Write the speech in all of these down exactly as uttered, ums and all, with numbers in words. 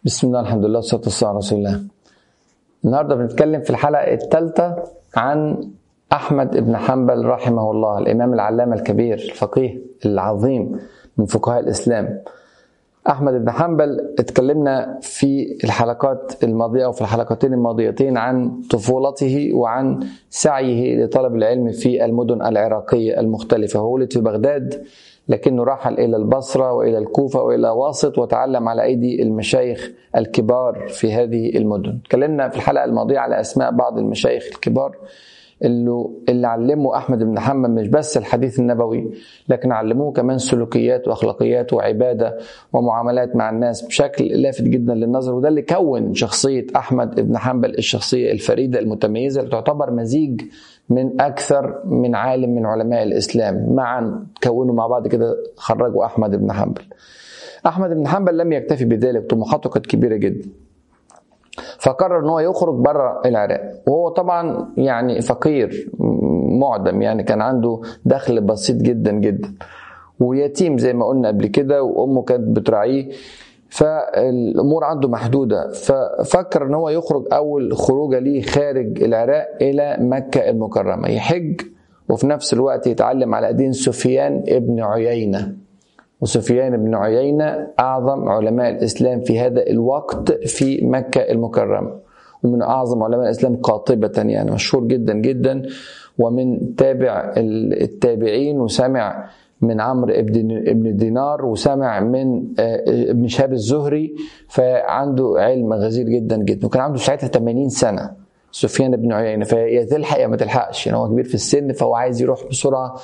بسم الله، الحمد لله، والصلاة والسلام على رسول الله. النهارده بنتكلم في الحلقة الثالثة عن أحمد بن حنبل رحمه الله، الإمام العلامة الكبير الفقيه العظيم من فقهاء الإسلام. أحمد بن حنبل اتكلمنا في الحلقات الماضية وفي الحلقتين الماضيتين عن طفولته وعن سعيه لطلب العلم في المدن العراقية المختلفة. هو ولد في بغداد لكنه رحل إلى البصرة وإلى الكوفة وإلى واسط وتعلم على أيدي المشايخ الكبار في هذه المدن. تكلمنا في الحلقة الماضية على أسماء بعض المشايخ الكبار اللي, اللي علموا أحمد بن حنبل مش بس الحديث النبوي، لكن علموه كمان سلوكيات وأخلاقيات وعبادة ومعاملات مع الناس بشكل لافت جدا للنظر. وده اللي كون شخصية أحمد بن حنبل، الشخصية الفريدة المتميزة اللي تعتبر مزيج من أكثر من عالم من علماء الإسلام معا كونوا مع بعض كده خرجوا أحمد بن حنبل. أحمد بن حنبل لم يكتفي بذلك، طموحاته كانت كبيرة جدا، فقرر ان هو يخرج بره العراق. وهو طبعا يعني فقير معدم، يعني كان عنده دخل بسيط جدا جدا ويتيم زي ما قلنا قبل كده، وامه كانت بتراعيه، فالامور عنده محدوده. ففكر ان هو يخرج اول خروجه ليه خارج العراق الى مكه المكرمه، يحج وفي نفس الوقت يتعلم على ايدين سفيان ابن عيينه. وسفيان بن عيينة أعظم علماء الإسلام في هذا الوقت في مكة المكرمة، ومن أعظم علماء الإسلام قاطبة، يعني مشهور جدا جدا، ومن تابع التابعين، وسمع من عمرو ابن دينار، وسمع من ابن شهاب الزهري، فعنده علم غزير جدا جدا. وكان عنده ساعتها ثمانين سنة سفيان بن عيينة، فيا تلحق يا ما تلحقش، يعني هو كبير في السن، فهو عايز يروح بسرعة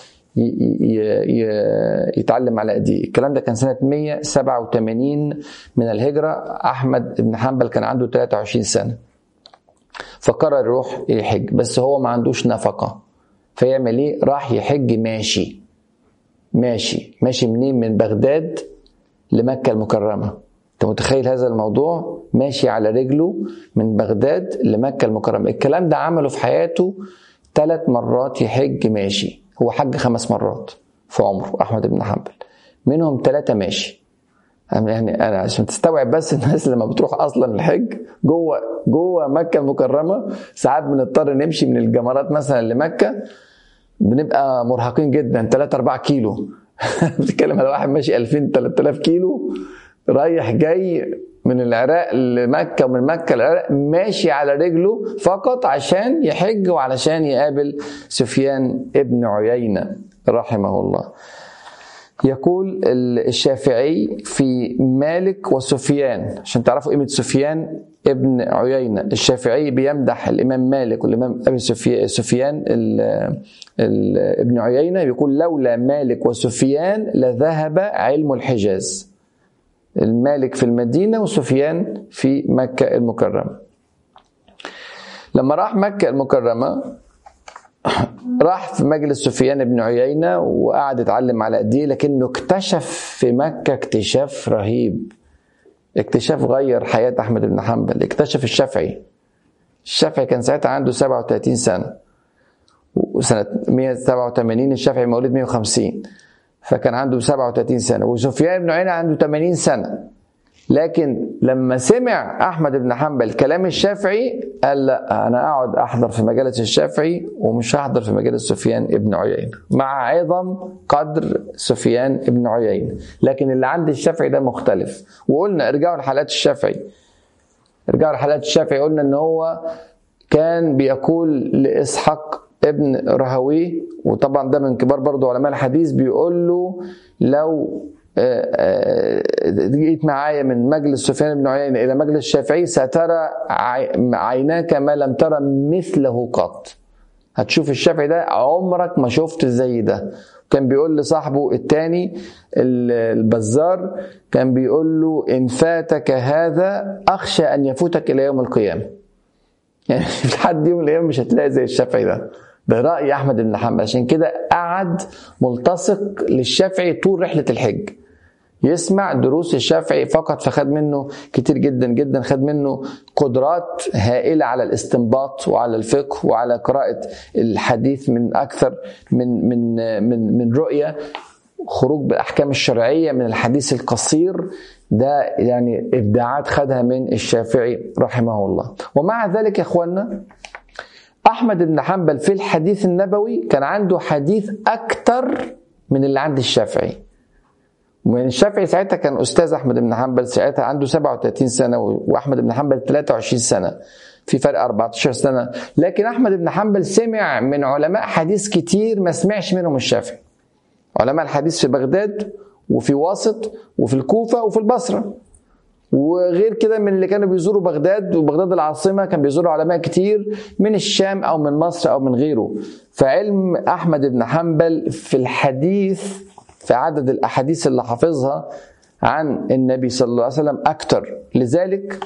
يتعلم على ايديه. الكلام ده كان سنة مئة وسبعة وثمانين من الهجرة. أحمد بن حنبل كان عنده ثلاثة وعشرين سنة، فقرر يروح يحج، بس هو ما عندوش نفقة، فيعمل ايه؟ راح يحج ماشي ماشي ماشي منين؟ من بغداد لمكة المكرمة. انت متخيل هذا الموضوع؟ ماشي على رجله من بغداد لمكة المكرمة. الكلام ده عمله في حياته ثلاث مرات يحج ماشي. هو حج خمس مرات في عمره أحمد بن حنبل، منهم ثلاثة ماشي. يعني أنا عشان تستوعب بس، الناس لما بتروح أصلا الحج جوه جوه مكة المكرمة، ساعات بنضطر نمشي من الجمرات مثلا لمكة، بنبقى مرهقين جدا، ثلاثة أربعة كيلو. بتتكلم على واحد ماشي ألفين ثلاثة آلاف كيلو رايح جاي من العراق لمكة ومن مكة للعراق، ماشي على رجله فقط عشان يحج وعلشان يقابل سفيان ابن عيينة رحمه الله. يقول الشافعي في مالك وسفيان، عشان تعرفوا قيمة سفيان ابن عيينة، الشافعي بيمدح الإمام مالك والإمام أبي سفيان ابن عيينة، يقول لولا مالك وسفيان لذهب علم الحجاز. المالك في المدينة وسفيان في مكة المكرمة. لما راح مكة المكرمة راح في مجلس سفيان بن عيينة وقعد يتعلم على ايديه، لكنه اكتشف في مكة اكتشاف رهيب، اكتشاف غير حياة أحمد بن حنبل. اكتشف الشافعي. الشافعي كان ساعتها عنده سبعة وثلاثين سنة، وسنة مئة وسبعة وثمانين الشافعي مولود مئة وخمسين، فكان عنده سبعة وثلاثين سنة، وسفيان بن عيينة عنده ثمانين سنة. لكن لما سمع أحمد بن حنبل كلام الشافعي قال لا، أنا أقعد أحضر في مجالس الشافعي ومش هحضر في مجالس سفيان بن عيينة، مع عظم قدر سفيان بن عيينة، لكن اللي عند الشافعي ده مختلف. وقلنا ارجعوا لحلقات الشافعي، ارجعوا لحلقات الشافعي، قلنا إن هو كان بيقول لإسحاق ابن رهويه، وطبعا ده من كبار برضو علماء الحديث، بيقول له لو جيت معايا من مجلس سفيان بن عيينة إلى مجلس الشافعي سترى عيناك ما لم ترى مثله قط. هتشوف الشافعي ده عمرك ما شفت زي ده. كان بيقول لصاحبه التاني البزار، كان بيقول له إن فاتك هذا أخشى أن يفوتك إلى يوم القيامة. يعني لحد يوم القيامة مش هتلاقي زي الشافعي ده. ده رأي أحمد بن حنبل. عشان كده قعد ملتصق للشافعي طول رحلة الحج، يسمع دروس الشافعي فقط، فخد منه كتير جدا جدا، خد منه قدرات هائلة على الاستنباط وعلى الفقه وعلى قراءة الحديث من أكثر من من من من رؤية. خروج بالأحكام الشرعية من الحديث القصير، ده يعني إبداعات خدها من الشافعي رحمه الله. ومع ذلك يا أخوانا أحمد بن حنبل في الحديث النبوي كان عنده حديث أكتر من اللي عند الشافعي. ومن الشافعي ساعتها كان أستاذ أحمد بن حنبل ساعتها عنده سبعة وثلاثين سنة، وأحمد بن حنبل ثلاثة وعشرين سنة، في فرق أربعة عشر سنة. لكن أحمد بن حنبل سمع من علماء حديث كتير ما سمعش منهم الشافعي. علماء الحديث في بغداد وفي واسط وفي الكوفة وفي البصرة، وغير كده من اللي كانوا بيزوروا بغداد، وبغداد العاصمة كان بيزوروا علماء كتير من الشام أو من مصر أو من غيره. فعلم أحمد بن حنبل في الحديث في عدد الأحاديث اللي حافظها عن النبي صلى الله عليه وسلم أكتر. لذلك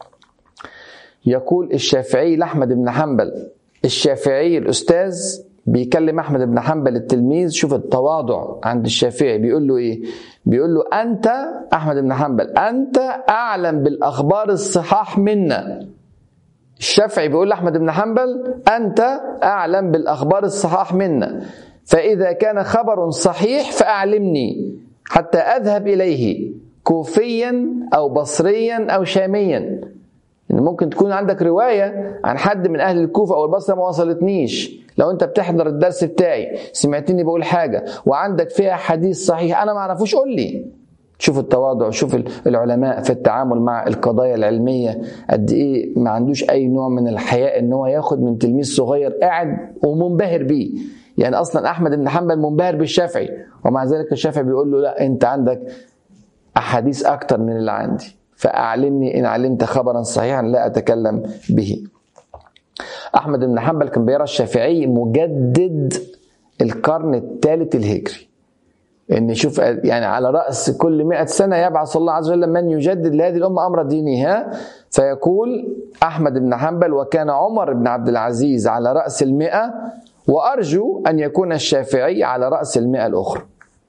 يقول الشافعي لأحمد بن حنبل، الشافعي الأستاذ بيكلم أحمد بن حنبل التلميذ، شوف التواضع عند الشافعي، بيقول له إيه؟ بيقول له أنت أحمد بن حنبل أنت أعلم بالأخبار الصحاح منا. الشافعي بيقول لأحمد بن حنبل أنت أعلم بالأخبار الصحاح منا، فإذا كان خبر صحيح فأعلمني حتى أذهب إليه كوفيا أو بصريا أو شاميا. ممكن تكون عندك رواية عن حد من أهل الكوفة أو البصرة ما وصلتنيش، لو أنت بتحضر الدرس بتاعي سمعتني بقول حاجة وعندك فيها حديث صحيح أنا ما أعرفوش قول لي. شوف التواضع، شوف العلماء في التعامل مع القضايا العلمية قد إيه ما عندوش أي نوع من الحياء إن هو ياخد من تلميذ صغير قاعد ومنبهر بيه. يعني أصلا أحمد بن حنبل منبهر بالشافعي، ومع ذلك الشافعي بيقول له لا أنت عندك أحاديث أكتر من اللي عندي، فأعلمني إن علمت خبرا صحيحا لا أتكلم به. أحمد بن حنبل كان بيرى الشافعي مجدد القرن الثالث الهجري، إن شوف يعني على رأس كل مئة سنة يبعث الله عز وجل من يجدد لهذه الأمة أمر دينها. فيقول أحمد بن حنبل وكان عمر بن عبد العزيز على رأس المئة، وأرجو أن يكون الشافعي على رأس المئة الأخرى.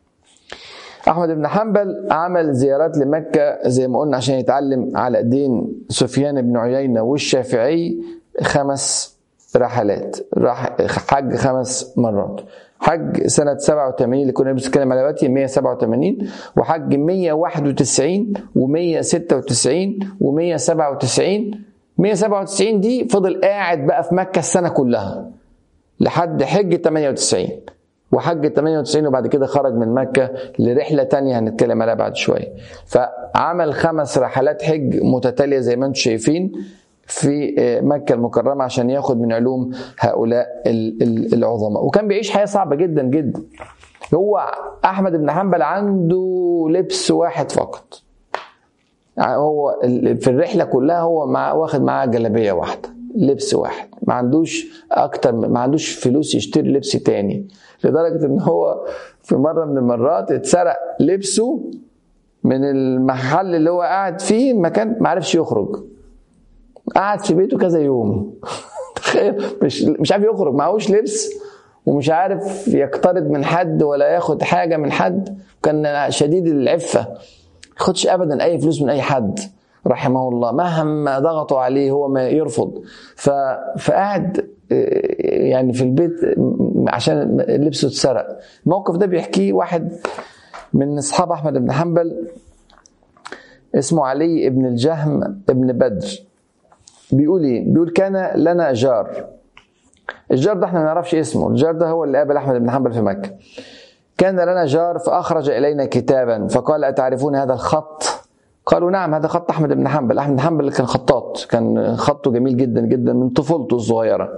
أحمد بن حنبل عمل زيارات لمكة زي ما قلنا عشان يتعلم على دين سفيان بن عيينة والشافعي خمس رحلات، راح حج خمس مرات، حج سنة سبعة وثمانين اللي كنا بنتكلم على دلوقتي مئة وسبعة وثمانين، وحج مئة وواحد وتسعين ومئة وستة وتسعين ومئة وسبعة وتسعين. مئة وسبعة وتسعين دي فضل قاعد بقى في مكة السنة كلها لحد حج ثمانية وتسعين، وحج ثمانية وتسعين وبعد كده خرج من مكة لرحلة تانية هنتكلم عليها بعد شوية. فعمل خمس رحلات حج متتالية زي ما انتم شايفين في مكة المكرمة عشان ياخد من علوم هؤلاء العظماء، وكان بيعيش حياة صعبة جدا جدا. هو أحمد بن حنبل عنده لبس واحد فقط، هو في الرحلة كلها هو مع واخد معاه جلابية واحدة، لبس واحد، ما عندوش أكتر، ما عندوش فلوس يشتري لبس تاني، لدرجة إن هو في مرة من المرات اتسرق لبسه من المحل اللي هو قاعد فيه، مكان ما عرفش يخرج، قعد في بيته كذا يوم تخيل، مش مش عارف يخرج، معهوش لبس ومش عارف يقترض من حد ولا ياخد حاجة من حد، كان شديد العفة، ياخدش أبدا أي فلوس من أي حد رحمه الله، مهما ضغطوا عليه هو ما يرفض. فقعد يعني في البيت عشان لبسه اتسرق. الموقف ده بيحكيه واحد من أصحاب أحمد بن حنبل اسمه علي ابن الجهم ابن بدر. بيقول ايه؟ بيقول كان لنا جار، الجار ده احنا ما نعرفش اسمه، الجار ده هو اللي قابل أحمد بن حنبل في مكة. كان لنا جار فأخرج إلينا كتابا فقال أتعرفون هذا الخط؟ قالوا نعم هذا خط أحمد بن حنبل. أحمد بن حنبل كان خطاط، كان خطه جميل جدا جدا من طفولته الصغيرة.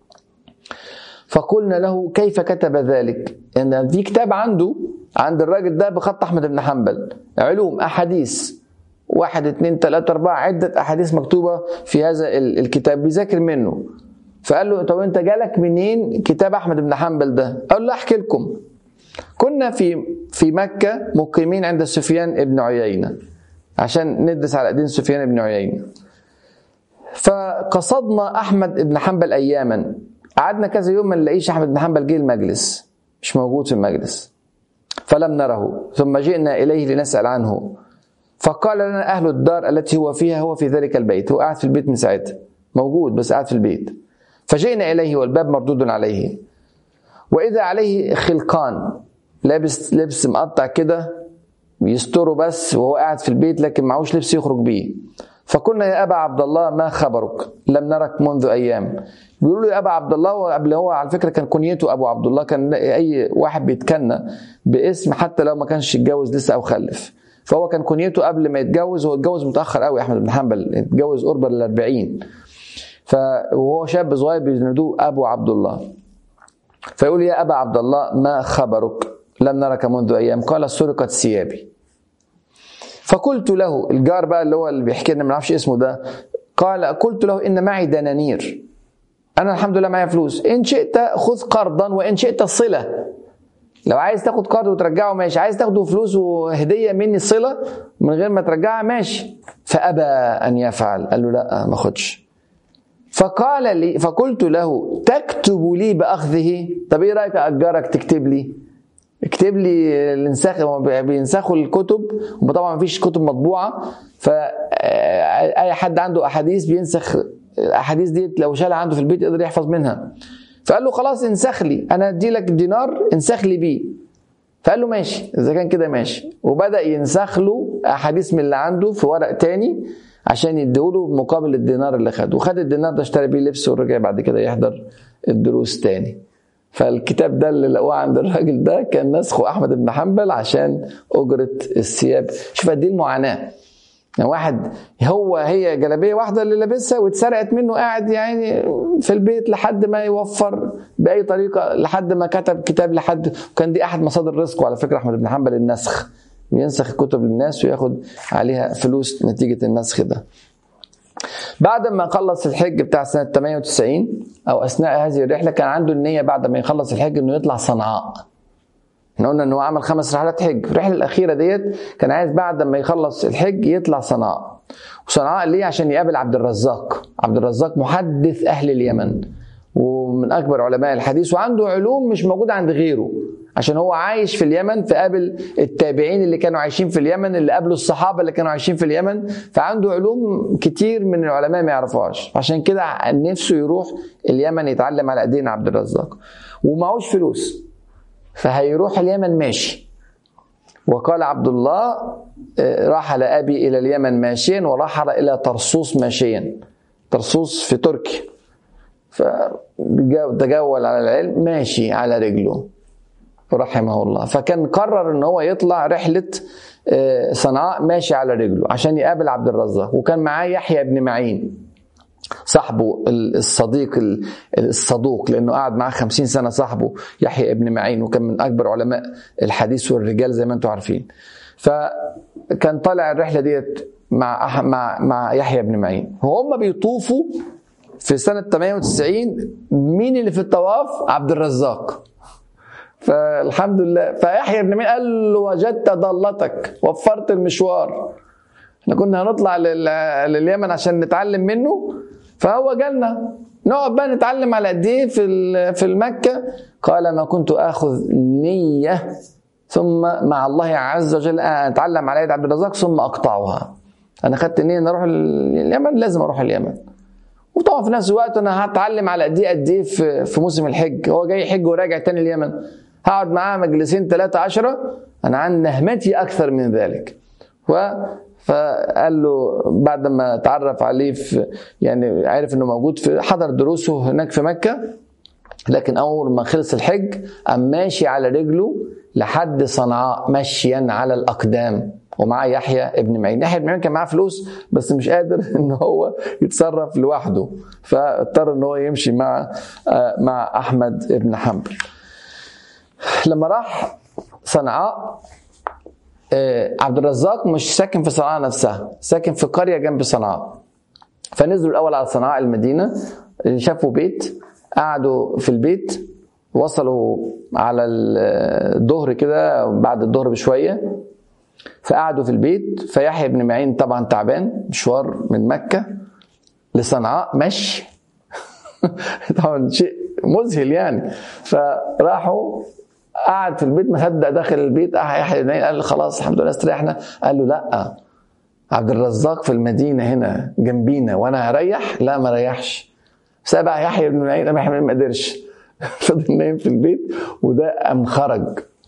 فقلنا له كيف كتب ذلك؟ ان يعني في كتاب عنده عند الراجل ده بخط أحمد بن حنبل، علوم أحاديث واحد اثنين ثلاثة أربعة، عدة أحاديث مكتوبة في هذا الكتاب بيذاكر منه. فقال له طب أنت جالك منين كتاب أحمد بن حنبل ده؟ قال له أحكي لكم. كنا في في مكة مقيمين عند سفيان بن عيينة عشان ندرس على دين سفيان بن عيينة. فقصدنا أحمد بن حنبل أياما، قعدنا كذا يوم ما نلاقيش أحمد بن حنبل، جه المجلس مش موجود في المجلس، فلم نره، ثم جئنا إليه لنسأل عنه، فقال لنا أهل الدار التي هو فيها هو في ذلك البيت، هو قاعد في البيت من ساعتها، موجود بس قاعد في البيت. فجئنا إليه والباب مردود عليه، وإذا عليه خلقان لابس لبس مقطع كده يستره بس وهو قاعد في البيت، لكن معهوش لبس يخرج بيه. فقلنا يا أبا عبد الله ما خبرك لم نرك منذ أيام. بيقولوا له يا أبا عبد الله، وقبل هو على فكرة كان كنيته أبو عبد الله، كان أي واحد بيتكنى باسم حتى لو ما كانش يتجوز لسه أو خلف، فهو كان كنيته قبل ما يتجوز. هو اتجوز متأخر قوي أحمد بن حنبل، اتجوز قرب الأربعين، فهو شاب صغير بينادوه أبو عبد الله. فيقول يا أبا عبد الله ما خبرك لم نرك منذ أيام؟ قال سرقت ثيابي. فقلت له، الجار بقى اللي هو اللي بيحكي لنا ما نعرفش اسمه ده، قال قلت له إن معي دنانير، أنا الحمد لله معي فلوس، إن شئت خذ قرضا وإن شئت صلة. لو عايز تاخد قرض وترجعه ماشي، عايز تاخده فلوس وهدية مني صلة من غير ما ترجعها ماشي. فأبى أن يفعل، قال له لا ما خدش. فقال لي، فقلت له تكتب لي بأخذه؟ طب إيه رأيك أجرك تكتب لي؟ اكتب لي الانساخ، بينسخوا الكتب وطبعا ما فيش كتب مطبوعة، فأي حد عنده أحاديث بينسخ الأحاديث دي، لو شالها عنده في البيت يقدر يحفظ منها. فقال له خلاص انسخ لي، أنا أدي لك دينار انسخ لي بيه. فقال له ماشي إذا كان كده ماشي، وبدأ ينسخ له أحاديث من اللي عنده في ورق تاني عشان يديله مقابل الدينار اللي خده، وخد الدينار ده اشترى بيه لبس ورجع بعد كده يحضر الدروس تاني. فالكتاب ده اللي لقوه عند الراجل ده كان نسخه أحمد بن حنبل عشان أجرة الثياب. شوف قد ايه المعاناة، يعني واحد هو هي جلابيه واحده اللي لابسها واتسرقت منه، قاعد يعني في البيت لحد ما يوفر باي طريقه، لحد ما كتب كتاب، لحد وكان دي احد مصادر رزقه على فكره احمد بن حنبل، النسخ، ينسخ الكتب للناس وياخد عليها فلوس نتيجه النسخ ده. بعد ما خلص الحج بتاع سنه ثمانية وتسعين او اثناء هذه الرحله، كان عنده النيه بعد ما يخلص الحج انه يطلع صنعاء. احنا قلنا انه عمل خمس رحلات حج، الرحله الاخيره ديت كان عايز بعد ما يخلص الحج يطلع صنعاء. وصنعاء ليه؟ عشان يقابل عبد الرزاق. عبد الرزاق محدث اهل اليمن ومن اكبر علماء الحديث، وعنده علوم مش موجوده عند غيره، عشان هو عايش في اليمن، فقابل التابعين اللي كانوا عايشين في اليمن، اللي قابلوا الصحابه اللي كانوا عايشين في اليمن، فعنده علوم كتير من العلماء ما يعرفوهاش، عشان كده نفسه يروح اليمن يتعلم على ايدين عبد الرزاق، ومعهوش فلوس، فهيروح اليمن ماشي. وقال عبد الله رحل أبي إلى اليمن ماشيا ورحل إلى طرسوس ماشيا. طرسوس في تركيا، فتجول على العلم ماشي على رجله رحمه الله. فكان قرر ان هو يطلع رحلة صنعاء ماشي على رجله عشان يقابل عبد الرزاق. وكان معاه يحيى بن معين صاحبه الصديق الصدوق، لأنه قعد معاه خمسين سنة صاحبه يحيى ابن معين، وكان من أكبر علماء الحديث والرجال زي ما أنتم عارفين. فكان طالع الرحلة ديت مع مع مع يحيى ابن معين، وهم بيطوفوا في سنة ثمانية وتسعين. مين اللي في الطواف؟ عبد الرزاق. فالحمد لله، فيحيى ابن معين قال له وجدت ضالتك، وفرت المشوار، احنا كنا هنطلع لليمن عشان نتعلم منه، فهو جالنا نقعد بقى نتعلم على قد ايه في في المكه. قال ما كنت اخذ نيه ثم مع الله عز وجل اتعلم على يد عبد الرزاق ثم اقطعها. انا خدت نيه ان اروح اليمن، لازم اروح اليمن، وطبعا في نفس الوقت انا هتعلم على قد ايه قد ايه في في موسم الحج. هو جاي حج وراجع تاني اليمن، هقعد معاه مجلسين ثلاثة عشرة، انا عن نهمتي اكثر من ذلك. و فقال له بعد ما تعرف عليه في يعني عرف انه موجود في حضر دروسه هناك في مكة، لكن اول ما خلص الحج قام ماشي على رجله لحد صنعاء مشيا على الاقدام، ومعاه يحيى ابن معين. يحيى ابن معين كان معاه فلوس بس مش قادر ان هو يتصرف لوحده، فاضطر ان هو يمشي مع مع احمد ابن حنبل. لما راح صنعاء، عبد الرزاق مش ساكن في صنعاء نفسها، ساكن في قرية جنب صنعاء. فنزلوا الأول على صنعاء المدينة، شافوا بيت، قعدوا في البيت، وصلوا على الظهر كده بعد الظهر بشوية، فقعدوا في البيت. فيحيى بن معين طبعا تعبان، مشوار من مكة لصنعاء مشي طبعا شيء مذهل يعني. فراحوا قعد في البيت، ما صدق داخل البيت يحيى بن معين قال خلاص الحمد لله استريحنا. قال له لا، عبد الرزاق في المدينة هنا جنبينا وانا هريح. لا ما ريحش، سابع يحيى بن معين ما قدرش فضل نايم في البيت. وده قام خرج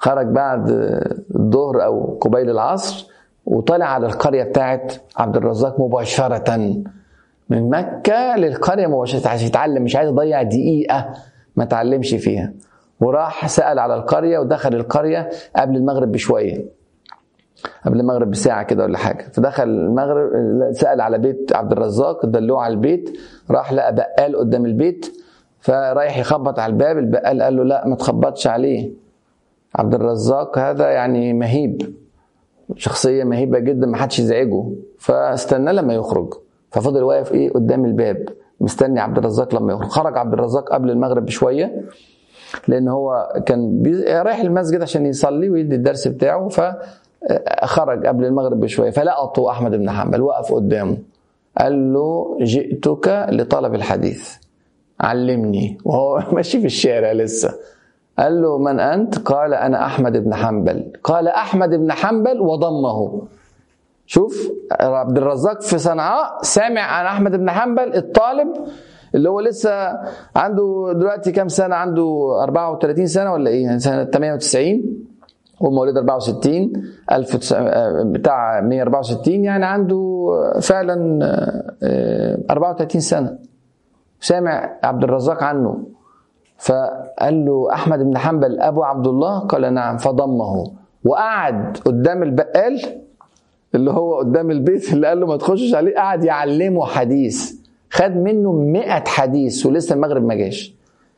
خرج بعد الظهر او قبيل العصر وطلع على القرية بتاعت عبد الرزاق مباشرة، من مكة للقرية مباشرة عشان يتعلم، مش عايز يضيع دقيقة ما تعلمش فيها. وراح سأل على القرية ودخل القرية قبل المغرب بشوية، قبل المغرب بساعة كده ولا حاجة. فدخل المغرب سأل على بيت عبد الرزاق، دلوه على البيت، راح لقى بقال قدام البيت، فرايح يخبط على الباب. البقال قال له لا ما تخبطش عليه، عبد الرزاق هذا يعني مهيب، شخصية مهيبة جدا ما حدش يزعجه، فاستنى لما يخرج. ففضل واقف ايه قدام الباب مستني عبد الرزاق لما يخرج. خرج عبد الرزاق قبل المغرب بشوية لان هو كان رايح المسجد عشان يصلي ويدي الدرس بتاعه، فخرج قبل المغرب بشوية. فلقطه أحمد بن حنبل وقف قدامه قال له جئتك لطلب الحديث علمني، وهو ماشي في الشارع لسه. قال له من أنت؟ قال أنا أحمد بن حنبل. قال أحمد بن حنبل وضمه. شوف عبد الرزاق في صنعاء سامع عن أحمد بن حنبل الطالب اللي هو لسه عنده دلوقتي كام سنة، عنده أربعة وثلاثين سنة ولا إيه، سنة ثمانية وتسعين ومولد أربعة وستين ألف بتاع مية وأربعة وستين، يعني عنده فعلا أربعة وثلاثين سنة. سامع عبد الرزاق عنه فقال له أحمد بن حنبل أبو عبد الله؟ قال نعم. فضمه وقعد قدام البقال اللي هو قدام البيت اللي قال له ما تخشش عليه، قعد يعلمه حديث، خد منه مئة حديث ولسه المغرب ما جاش.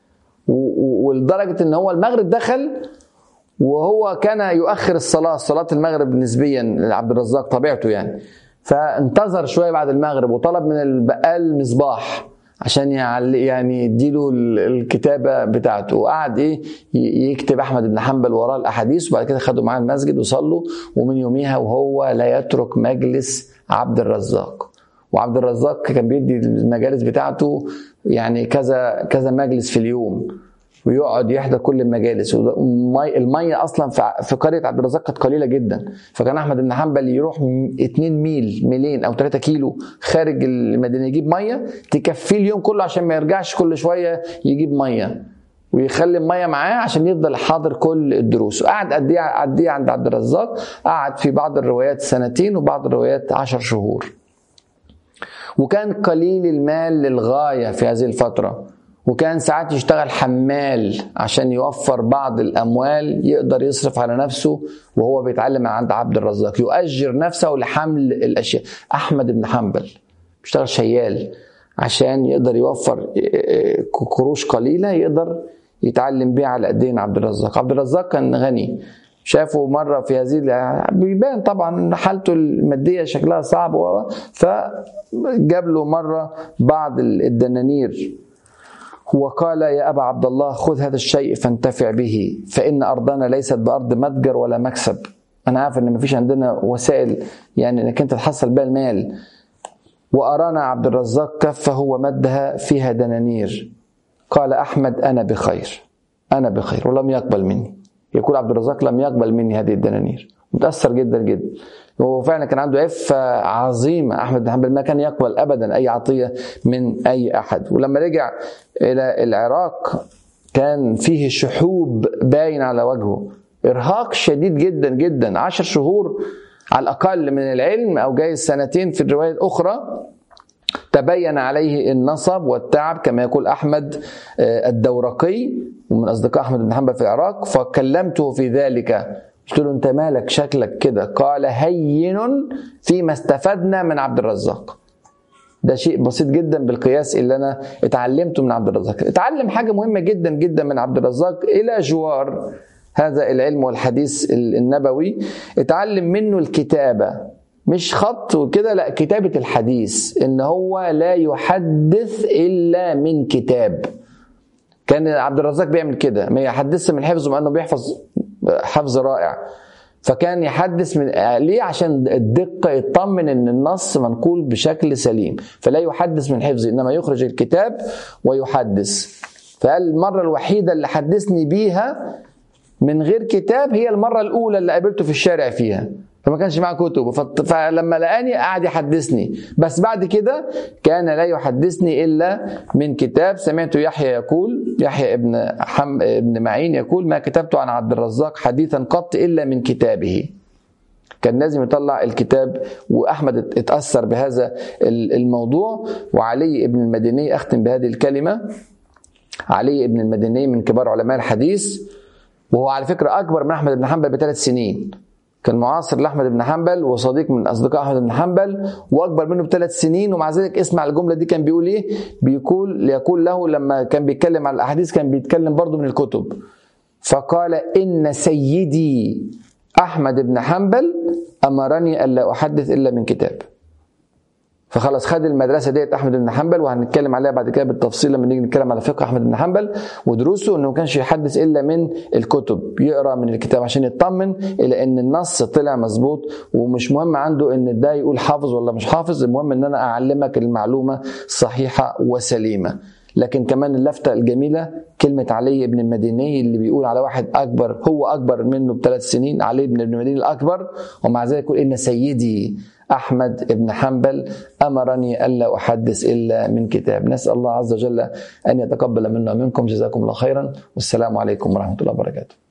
ولدرجة ان هو المغرب دخل وهو كان يؤخر الصلاة صلاة المغرب نسبيا لعبد الرزاق طبيعته يعني، فانتظر شوية بعد المغرب وطلب من البقال مصباح عشان يعني يديله الكتابة بتاعته، وقعد ايه يكتب احمد بن حنبل وراه الاحاديث. وبعد كده خدوا معاه المسجد وصلوا، ومن يوميها وهو لا يترك مجلس عبد الرزاق. وعبد الرزاق كان بيدي المجالس بتاعته يعني كذا كذا مجلس في اليوم، ويقعد يحضر كل المجالس. المية اصلا في قرية عبد الرزاق كانت قليلة جدا، فكان احمد بن حنبل يروح اتنين ميل ميلين او ثلاثة كيلو خارج المدينة يجيب مية تكفيه اليوم كله عشان ما يرجعش كل شوية يجيب مية، ويخلي المية معاه عشان يفضل حاضر كل الدروس. وقعد قد ايه قد ايه عند عبد الرزاق؟ قعد في بعض الروايات سنتين وبعض الروايات عشر شهور. وكان قليل المال للغاية في هذه الفترة، وكان ساعات يشتغل حمال عشان يوفر بعض الأموال يقدر يصرف على نفسه وهو بيتعلم عند عبد الرزاق، يؤجر نفسه لحمل الأشياء. أحمد بن حنبل بيشتغل شيال عشان يقدر يوفر قروش قليلة يقدر يتعلم بيها على ايدين عبد الرزاق. عبد الرزاق كان غني، شافه مرة في هذه بيبان طبعا حالته المادية شكلها صعب، فجاب له مرة بعض الدنانير وقال يا أبا عبد الله خذ هذا الشيء فانتفع به، فإن أرضنا ليست بأرض متجر ولا مكسب. أنا عارف أن مفيش عندنا وسائل يعني أنك أنت تحصل بها المال. وأرانا عبد الرزاق كفه ومدها فيها دنانير. قال أحمد أنا بخير أنا بخير ولم يقبل مني. يقول عبد الرزاق لم يقبل مني هذه الدنانير، متأثر جدا جدا. هو فعلا كان عنده عفة عظيمة. أحمد بن حنبل ما كان يقبل أبدا أي عطية من أي أحد. ولما رجع إلى العراق كان فيه شحوب باين على وجهه، إرهاق شديد جدا جدا، عشر شهور على الأقل من العلم أو جايز سنتين في الرواية الأخرى. تبين عليه النصب والتعب كما يقول أحمد الدورقي ومن أصدقاء أحمد بن حنبل في العراق. فكلمته في ذلك، قلت له أنت مالك شكلك كده؟ قال هين فيما استفدنا من عبد الرزاق. ده شيء بسيط جدا بالقياس اللي أنا اتعلمته من عبد الرزاق. اتعلم حاجة مهمة جدا جدا من عبد الرزاق إلى جوار هذا العلم والحديث النبوي. اتعلم منه الكتابة، مش خط وكده، لا، كتابة الحديث، إن هو لا يحدث إلا من كتاب. كان عبد الرزاق بيعمل كده، ما يحدث من حفظه مع أنه بيحفظ حفظ رائع، فكان يحدث من ليه؟ عشان الدقة، يطمن ان النص منقول بشكل سليم، فلا يحدث من حفظه انما يخرج الكتاب ويحدث. فقال المرة الوحيدة اللي حدثني بيها من غير كتاب هي المرة الأولى اللي قابلته في الشارع فيها. فما كانش معاه كتب، فلما لقاني قعد يحدثني، بس بعد كده كان لا يحدثني إلا من كتاب. سمعت يحيى يقول، يحيى ابن حم ابن معين يقول: ما كتبت عن عبد الرزاق حديثا قط إلا من كتابه. كان لازم يطلع الكتاب، وأحمد اتأثر بهذا الموضوع. وعلي ابن المديني، أختم بهذه الكلمة، علي ابن المديني من كبار علماء الحديث، وهو على فكرة أكبر من أحمد بن حنبل بثلاث سنين، كان معاصر لأحمد بن حنبل وصديق من أصدقاء أحمد بن حنبل وأكبر منه بثلاث سنين. ومع ذلك اسمع الجملة دي كان بيقول إيه؟ بيقول يقول له لما كان بيتكلم عن الأحاديث كان بيتكلم برضو من الكتب، فقال: إن سيدي أحمد بن حنبل أمرني ألا أحدث إلا من كتاب. فخلاص خد المدرسة ديت أحمد بن حنبل، وهنتكلم عليها بعد كده بالتفصيل لما نيجي نتكلم على فقه أحمد بن حنبل ودروسه، إنه ما كانش يحدث إلا من الكتب، يقرأ من الكتاب عشان يطمن إلى إن النص طلع مظبوط. ومش مهم عنده إن ده يقول حافظ ولا مش حافظ، المهم إن أنا أعلمك المعلومة صحيحة وسليمة. لكن كمان اللفتة الجميلة كلمة علي بن المديني اللي بيقول على واحد أكبر، هو أكبر منه بثلاث سنين، علي بن المديني الأكبر، ومع ذلك يقول: إن سيدي أحمد بن حنبل أمرني ألا أحدث إلا من كتاب. نسأل الله عز وجل أن يتقبل منا ومنكم. جزاكم الله خيرا، والسلام عليكم ورحمة الله وبركاته.